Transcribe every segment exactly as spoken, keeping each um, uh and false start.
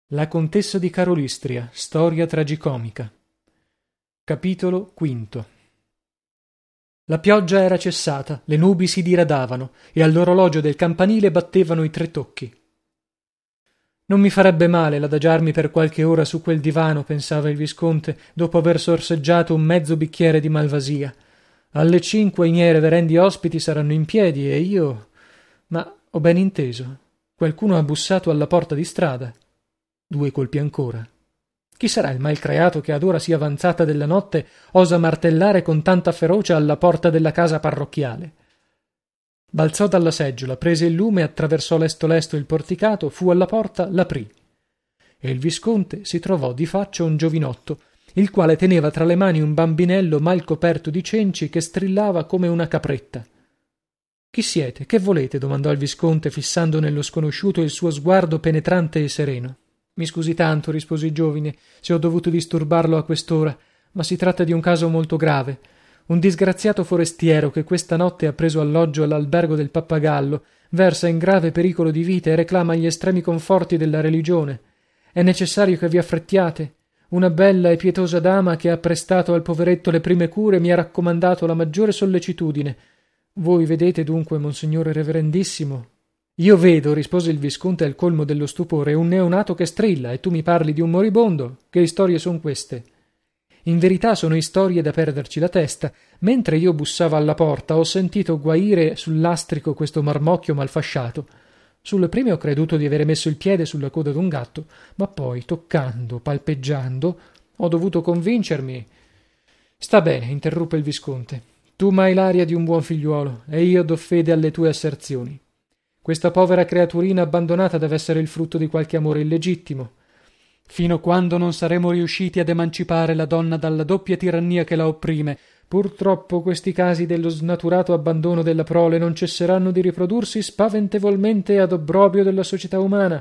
La contessa di Karolystria, storia tragicomica. Capitolo quinto. La pioggia era cessata, le nubi si diradavano e all'orologio del campanile battevano i tre tocchi. Non mi farebbe male l'adagiarmi per qualche ora su quel divano, pensava il visconte, dopo aver sorseggiato un mezzo bicchiere di malvasia. Alle cinque i miei reverendi ospiti saranno in piedi e io... Ma ho ben inteso. Qualcuno ha bussato alla porta di strada. Due colpi ancora. Chi sarà il malcreato che ad ora sì avanzata della notte osa martellare con tanta ferocia alla porta della casa parrocchiale? Balzò dalla seggiola, prese il lume, attraversò lesto lesto il porticato, fu alla porta, l'aprì. E il visconte si trovò di faccia un giovinotto, il quale teneva tra le mani un bambinello mal coperto di cenci che strillava come una capretta. Chi siete? Che volete? Domandò il visconte, fissando nello sconosciuto il suo sguardo penetrante e sereno. Mi scusi tanto, rispose il giovine, se ho dovuto disturbarlo a quest'ora, ma si tratta di un caso molto grave. Un disgraziato forestiero che questa notte ha preso alloggio all'albergo del Pappagallo versa in grave pericolo di vita e reclama gli estremi conforti della religione. È necessario che vi affrettiate. Una bella e pietosa dama che ha prestato al poveretto le prime cure mi ha raccomandato la maggiore sollecitudine. Voi vedete dunque, monsignore reverendissimo. Io vedo, rispose il visconte al colmo dello stupore, un neonato che strilla e tu mi parli di un moribondo. Che istorie son queste? In verità sono istorie da perderci la testa. Mentre io bussava alla porta ho sentito guaire sul lastrico questo marmocchio malfasciato. Sulle prime ho creduto di avere messo il piede sulla coda d'un gatto, ma poi, toccando, palpeggiando, ho dovuto convincermi. Sta bene, interruppe il visconte. Tu m'hai l'aria di un buon figliuolo e io do fede alle tue asserzioni. Questa povera creaturina abbandonata deve essere il frutto di qualche amore illegittimo. Fino a quando non saremo riusciti ad emancipare la donna dalla doppia tirannia che la opprime, purtroppo questi casi dello snaturato abbandono della prole non cesseranno di riprodursi spaventevolmente ad obbrobrio della società umana.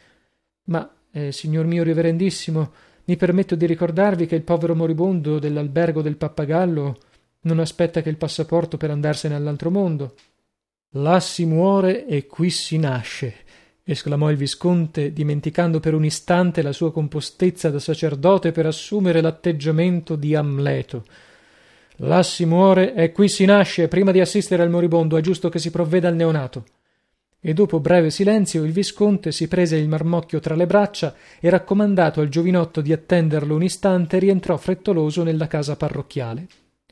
Ma, eh, signor mio reverendissimo, mi permetto di ricordarvi che il povero moribondo dell'albergo del Pappagallo non aspetta che il passaporto per andarsene all'altro mondo. Là si muore e qui si nasce, esclamò il visconte, dimenticando per un istante la sua compostezza da sacerdote per assumere l'atteggiamento di Amleto. Là si muore e qui si nasce. Prima di assistere al moribondo è giusto che si provveda al neonato. E dopo breve silenzio il visconte si prese il marmocchio tra le braccia e, raccomandato al giovinotto di attenderlo un istante, rientrò frettoloso nella casa parrocchiale.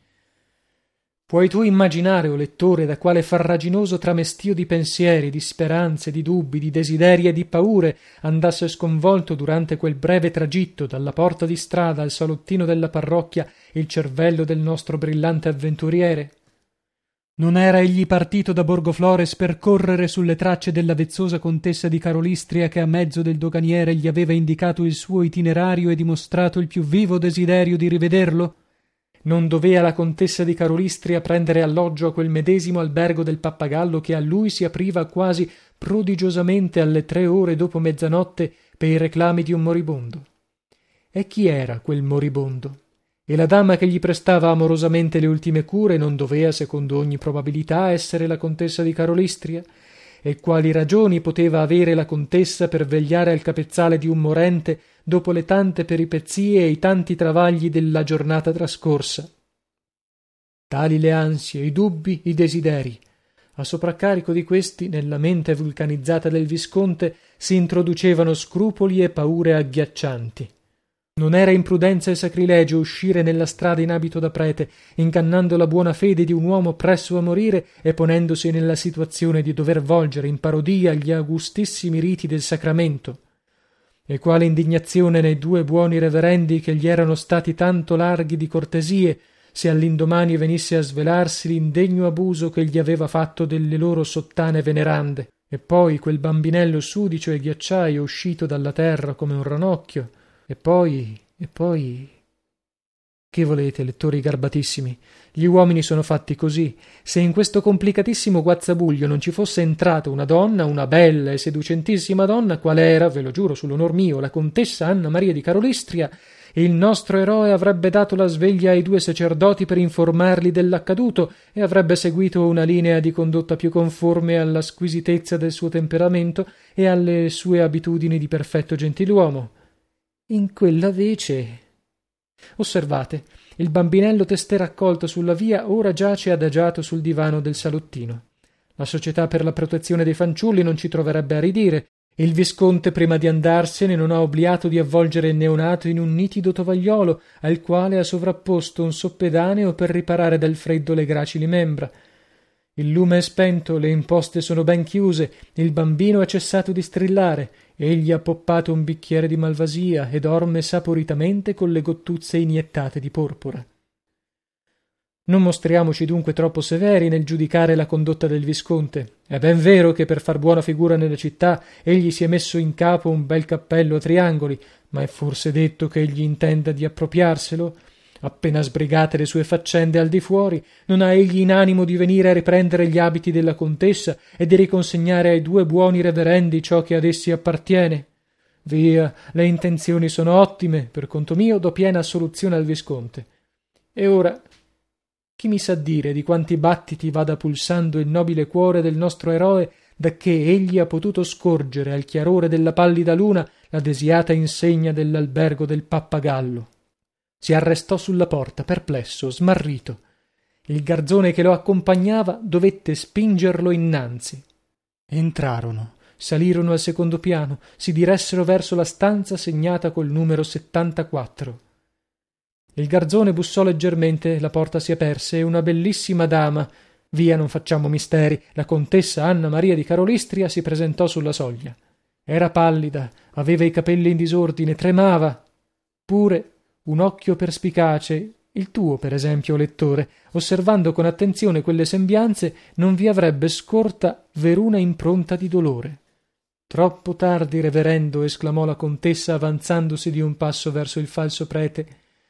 Puoi tu immaginare, o lettore, da quale farraginoso tramestio di pensieri, di speranze, di dubbi, di desideri e di paure andasse sconvolto durante quel breve tragitto dalla porta di strada al salottino della parrocchia il cervello del nostro brillante avventuriere? Non era egli partito da Borgoflores per correre sulle tracce della vezzosa contessa di Karolystria che a mezzo del doganiere gli aveva indicato il suo itinerario e dimostrato il più vivo desiderio di rivederlo? Non dovea la contessa di Karolystria prendere alloggio a quel medesimo albergo del Pappagallo che a lui si apriva quasi prodigiosamente alle tre ore dopo mezzanotte per i reclami di un moribondo? E chi era quel moribondo? E la dama che gli prestava amorosamente le ultime cure non dovea, secondo ogni probabilità, essere la contessa di Karolystria? E quali ragioni poteva avere la contessa per vegliare al capezzale di un morente dopo le tante peripezie e i tanti travagli della giornata trascorsa? Tali le ansie, i dubbi, i desideri. A sopraccarico di questi, nella mente vulcanizzata del visconte si introducevano scrupoli e paure agghiaccianti. Non era imprudenza e sacrilegio uscire nella strada in abito da prete, ingannando la buona fede di un uomo presso a morire e ponendosi nella situazione di dover volgere in parodia gli augustissimi riti del sacramento. E quale indignazione nei due buoni reverendi che gli erano stati tanto larghi di cortesie, se all'indomani venisse a svelarsi l'indegno abuso che gli aveva fatto delle loro sottane venerande. E poi quel bambinello sudicio e ghiacciaio uscito dalla terra come un ranocchio. E poi, e poi... Che volete, lettori garbatissimi? Gli uomini sono fatti così. Se in questo complicatissimo guazzabuglio non ci fosse entrata una donna, una bella e seducentissima donna, qual era, ve lo giuro sull'onor mio, la contessa Anna Maria di Karolystria, il nostro eroe avrebbe dato la sveglia ai due sacerdoti per informarli dell'accaduto e avrebbe seguito una linea di condotta più conforme alla squisitezza del suo temperamento e alle sue abitudini di perfetto gentiluomo. In quella vece... Osservate, il bambinello testè raccolto sulla via ora giace adagiato sul divano del salottino. La società per la protezione dei fanciulli non ci troverebbe a ridire. Il visconte prima di andarsene non ha obliato di avvolgere il neonato in un nitido tovagliolo al quale ha sovrapposto un soppedaneo per riparare dal freddo le gracili membra. Il lume è spento, le imposte sono ben chiuse, il bambino ha cessato di strillare, egli ha poppato un bicchiere di malvasia e dorme saporitamente con le gottuzze iniettate di porpora. Non mostriamoci dunque troppo severi nel giudicare la condotta del visconte. È ben vero che per far buona figura nella città egli si è messo in capo un bel cappello a triangoli, ma è forse detto che egli intenda di appropriarselo? Appena sbrigate le sue faccende al di fuori, non ha egli in animo di venire a riprendere gli abiti della contessa e di riconsegnare ai due buoni reverendi ciò che ad essi appartiene? Via, le intenzioni sono ottime, per conto mio do piena assoluzione al visconte. E ora, chi mi sa dire di quanti battiti vada pulsando il nobile cuore del nostro eroe dacché egli ha potuto scorgere al chiarore della pallida luna la desiata insegna dell'albergo del Pappagallo? Si arrestò sulla porta, perplesso, smarrito. Il garzone che lo accompagnava dovette spingerlo innanzi. Entrarono, salirono al secondo piano, si diressero verso la stanza segnata col numero settantaquattro. Il garzone bussò leggermente, la porta si aperse e una bellissima dama, via non facciamo misteri, la contessa Anna Maria di Karolystria, si presentò sulla soglia. Era pallida, aveva i capelli in disordine, tremava. Pure un occhio perspicace, il tuo per esempio, lettore, osservando con attenzione quelle sembianze, non vi avrebbe scorta veruna impronta di dolore. Troppo tardi, reverendo, esclamò la contessa avanzandosi di un passo verso il falso prete.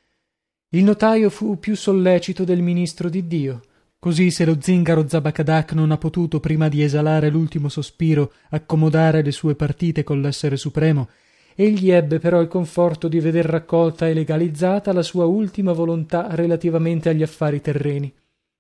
Il notaio fu più sollecito del ministro di Dio. Così, se lo zingaro Zabakadak non ha potuto, prima di esalare l'ultimo sospiro, accomodare le sue partite con l'essere supremo, egli ebbe però il conforto di veder raccolta e legalizzata la sua ultima volontà relativamente agli affari terreni.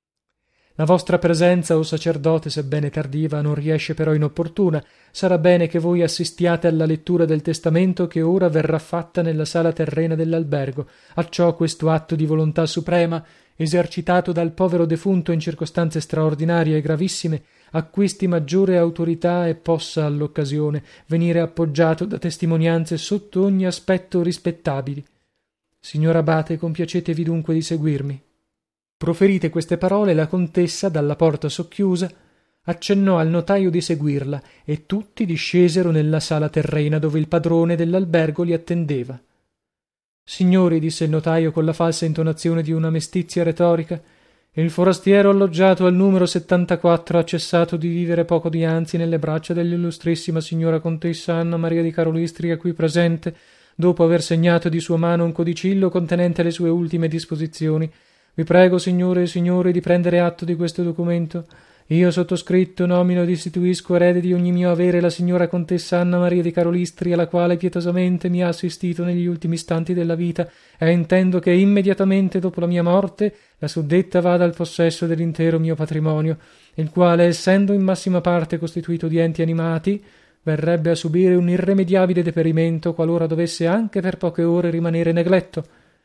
La vostra presenza, o sacerdote, sebbene tardiva, non riesce però inopportuna. Sarà bene che voi assistiate alla lettura del testamento che ora verrà fatta nella sala terrena dell'albergo. Acciò questo atto di volontà suprema, esercitato dal povero defunto in circostanze straordinarie e gravissime, acquisti maggiore autorità e possa all'occasione venire appoggiato da testimonianze sotto ogni aspetto rispettabili. Signor abate, compiacetevi dunque di seguirmi. Proferite queste parole, la contessa, dalla porta socchiusa, accennò al notaio di seguirla e tutti discesero nella sala terrena dove il padrone dell'albergo li attendeva. Signori, disse il notaio con la falsa intonazione di una mestizia retorica, il forastiero alloggiato al numero settantaquattro ha cessato di vivere poco dianzi nelle braccia dell'illustrissima signora contessa Anna Maria di Karolystria qui presente, dopo aver segnato di sua mano un codicillo contenente le sue ultime disposizioni. Vi prego, signore e signori, di prendere atto di questo documento. Io, sottoscritto, nomino ed istituisco erede di ogni mio avere la signora contessa Anna Maria di Karolystria, la quale pietosamente mi ha assistito negli ultimi istanti della vita, e intendo che immediatamente dopo la mia morte la suddetta vada al possesso dell'intero mio patrimonio, il quale, essendo in massima parte costituito di enti animati, verrebbe a subire un irremediabile deperimento qualora dovesse anche per poche ore rimanere negletto.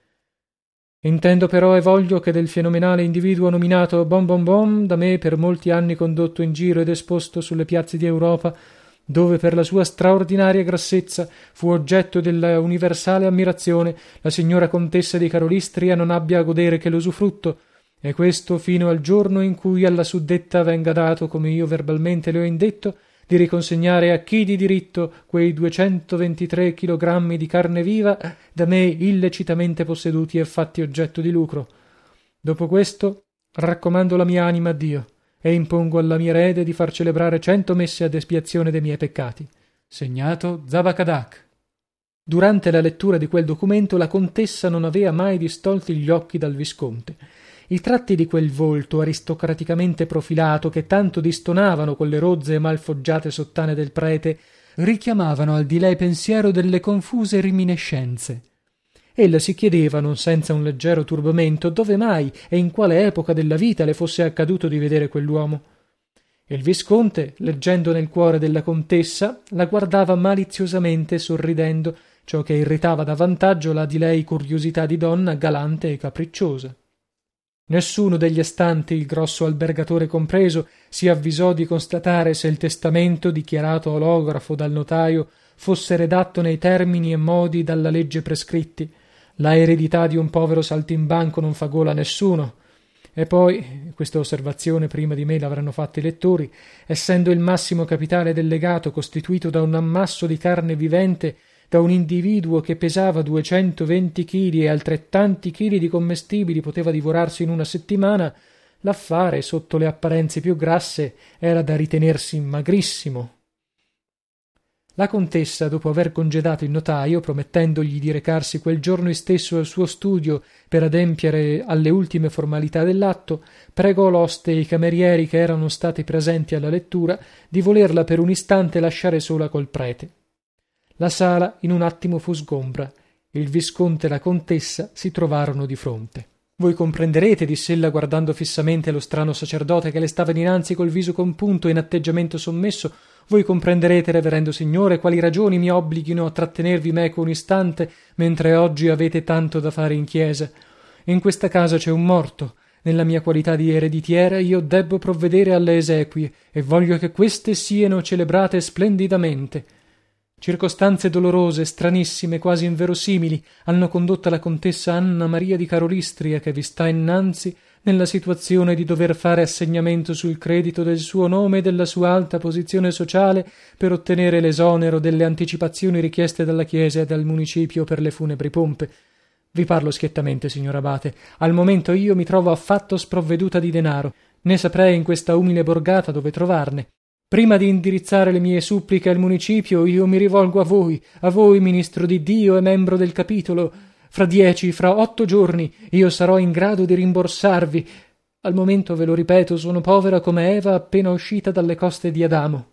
Intendo però e voglio che del fenomenale individuo nominato Bom Bom Bom, da me per molti anni condotto in giro ed esposto sulle piazze di Europa, dove per la sua straordinaria grassezza fu oggetto della universale ammirazione, la signora contessa di Karolystria non abbia a godere che l'usufrutto, e questo fino al giorno in cui alla suddetta venga dato, come io verbalmente le ho indetto, di riconsegnare a chi di diritto quei duecentoventitré chilogrammi di carne viva da me illecitamente posseduti e fatti oggetto di lucro. Dopo questo raccomando la mia anima a Dio e impongo alla mia erede di far celebrare cento messe ad espiazione dei miei peccati. Segnato Zabakadak. Durante la lettura di quel documento la contessa non avea mai distolti gli occhi dal visconte. I tratti di quel volto aristocraticamente profilato, che tanto distonavano con le rozze e malfoggiate sottane del prete, richiamavano al di lei pensiero delle confuse riminiscenze. Ella si chiedeva, non senza un leggero turbamento, dove mai e in quale epoca della vita le fosse accaduto di vedere quell'uomo. Il visconte, leggendo nel cuore della contessa, la guardava maliziosamente sorridendo, ciò che irritava da vantaggio la di lei curiosità di donna galante e capricciosa. Nessuno degli astanti, il grosso albergatore compreso, si avvisò di constatare se il testamento, dichiarato olografo dal notaio, fosse redatto nei termini e modi dalla legge prescritti. La eredità di un povero saltimbanco non fa gola a nessuno. E poi, questa osservazione prima di me l'avranno fatta i lettori, essendo il massimo capitale del legato costituito da un ammasso di carne vivente, da un individuo che pesava duecentoventi chili e altrettanti chili di commestibili poteva divorarsi in una settimana, l'affare, sotto le apparenze più grasse, era da ritenersi magrissimo. La contessa, dopo aver congedato il notaio, promettendogli di recarsi quel giorno stesso al suo studio per adempiere alle ultime formalità dell'atto, pregò l'oste e i camerieri che erano stati presenti alla lettura di volerla per un istante lasciare sola col prete. La sala in un attimo fu sgombra. Il visconte e la contessa si trovarono di fronte. Voi comprenderete, diss'ella guardando fissamente lo strano sacerdote che le stava dinanzi col viso compunto e in atteggiamento sommesso, voi comprenderete, reverendo signore, quali ragioni mi obblighino a trattenervi meco un istante, mentre oggi avete tanto da fare in chiesa. In questa casa c'è un morto. Nella mia qualità di ereditiera io debbo provvedere alle esequie e voglio che queste siano celebrate splendidamente. Circostanze dolorose, stranissime, quasi inverosimili, hanno condotta la contessa Anna Maria di Karolystria, che vi sta innanzi, nella situazione di dover fare assegnamento sul credito del suo nome e della sua alta posizione sociale per ottenere l'esonero delle anticipazioni richieste dalla Chiesa e dal municipio per le funebri pompe. Vi parlo schiettamente, signor abate. Al momento io mi trovo affatto sprovveduta di denaro, né saprei in questa umile borgata dove trovarne. Prima di indirizzare le mie suppliche al municipio, io mi rivolgo a voi, a voi, ministro di Dio e membro del capitolo. Fra dieci, fra otto giorni, io sarò in grado di rimborsarvi. Al momento, ve lo ripeto, sono povera come Eva appena uscita dalle coste di Adamo.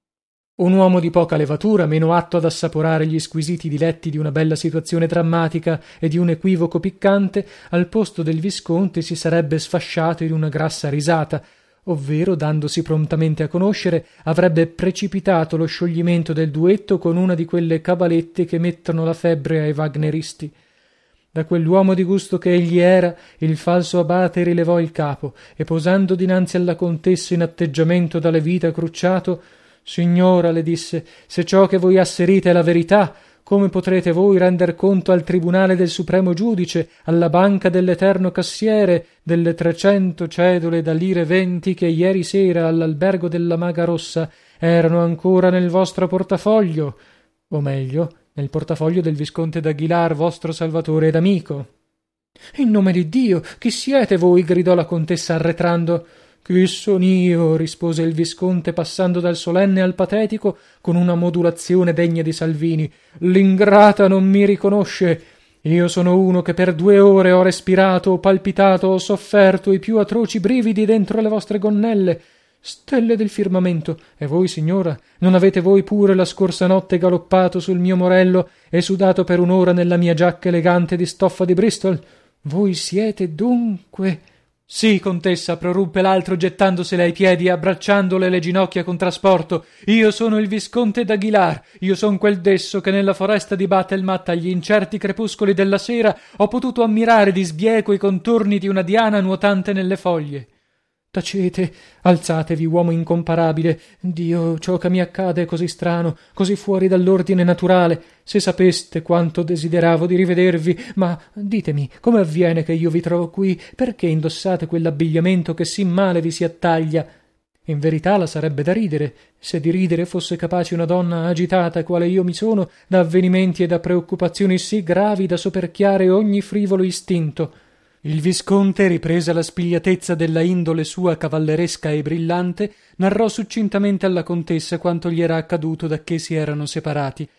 Un uomo di poca levatura, meno atto ad assaporare gli squisiti diletti di una bella situazione drammatica e di un equivoco piccante, al posto del visconte si sarebbe sfasciato in una grassa risata, ovvero, dandosi prontamente a conoscere, avrebbe precipitato lo scioglimento del duetto con una di quelle cabalette che mettono la febbre ai wagneristi. Da quell'uomo di gusto che egli era, il falso abate rilevò il capo e, posando dinanzi alla contessa in atteggiamento da levita crucciato, «Signora», le disse, «se ciò che voi asserite è la verità, come potrete voi render conto al tribunale del supremo giudice, alla banca dell'eterno cassiere, delle trecento cedole da lire venti che ieri sera all'albergo della Maga Rossa erano ancora nel vostro portafoglio, o meglio, nel portafoglio del visconte d'Aguilar, vostro salvatore ed amico?» «In nome di Dio, chi siete voi?» gridò la contessa arretrando. «Chi son io?» rispose il visconte, passando dal solenne al patetico con una modulazione degna di Salvini. «L'ingrata non mi riconosce. Io sono uno che per due ore ho respirato, ho palpitato, ho sofferto i più atroci brividi dentro le vostre gonnelle. Stelle del firmamento! E voi, signora, non avete voi pure la scorsa notte galoppato sul mio morello e sudato per un'ora nella mia giacca elegante di stoffa di Bristol? Voi siete dunque...» «Sì, contessa», proruppe l'altro gettandosele ai piedi e abbracciandole le ginocchia con trasporto, «io sono il visconte d'Aguilar, io son quel desso che nella foresta di Battlemat agli incerti crepuscoli della sera ho potuto ammirare di sbieco i contorni di una diana nuotante nelle foglie». «Tacete, alzatevi, uomo incomparabile. Dio, ciò che mi accade è così strano, così fuori dall'ordine naturale. Se sapeste quanto desideravo di rivedervi, ma ditemi, come avviene che io vi trovo qui? Perché indossate quell'abbigliamento che sì male vi si attaglia? In verità la sarebbe da ridere, se di ridere fosse capace una donna agitata quale io mi sono, da avvenimenti e da preoccupazioni sì gravi da soperchiare ogni frivolo istinto». Il visconte, ripresa la spigliatezza della indole sua cavalleresca e brillante, narrò succintamente alla contessa quanto gli era accaduto da che si erano separati.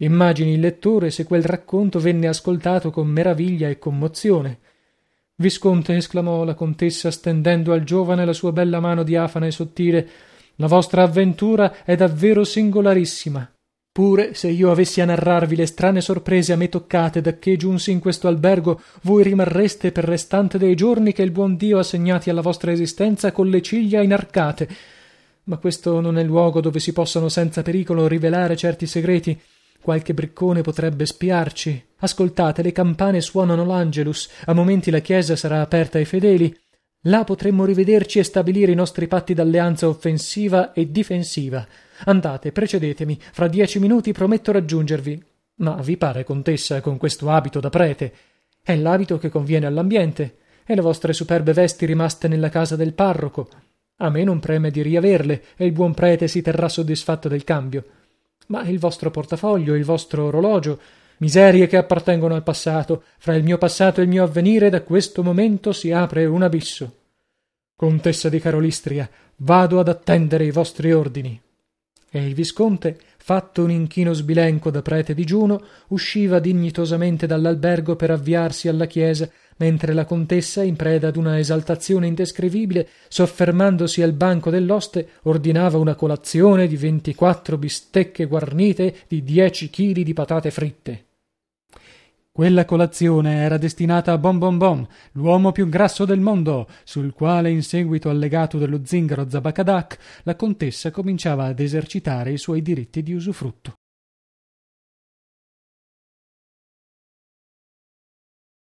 Immagini il lettore se quel racconto venne ascoltato con meraviglia e commozione. Visconte, esclamò la contessa stendendo al giovane la sua bella mano diafana e sottile, la vostra avventura è davvero singolarissima. Pure se io avessi a narrarvi le strane sorprese a me toccate dacché giunsi in questo albergo, voi rimarreste per restante dei giorni che il buon Dio ha segnati alla vostra esistenza con le ciglia inarcate. Ma questo non è luogo dove si possano senza pericolo rivelare certi segreti. Qualche briccone potrebbe spiarci. Ascoltate, le campane suonano l'Angelus, a momenti la chiesa sarà aperta ai fedeli. Là potremmo rivederci e stabilire i nostri patti d'alleanza offensiva e difensiva. Andate, precedetemi, fra dieci minuti prometto raggiungervi. Ma vi pare, contessa, con questo abito da prete? È l'abito che conviene all'ambiente, e le vostre superbe vesti rimaste nella casa del parroco. A me non preme di riaverle, e il buon prete si terrà soddisfatto del cambio. Ma il vostro portafoglio, il vostro orologio, miserie che appartengono al passato. Fra il mio passato e il mio avvenire da questo momento si apre un abisso. Contessa di Karolystria, vado ad attendere i vostri ordini. E il visconte, fatto un inchino sbilenco da prete digiuno, usciva dignitosamente dall'albergo per avviarsi alla chiesa, mentre la contessa, in preda ad una esaltazione indescrivibile, soffermandosi al banco dell'oste, ordinava una colazione di ventiquattro bistecche guarnite di dieci chili di patate fritte. Quella colazione era destinata a Bom Bom Bom, l'uomo più grasso del mondo, sul quale, in seguito al legato dello zingaro Zabakadak, la contessa cominciava ad esercitare i suoi diritti di usufrutto.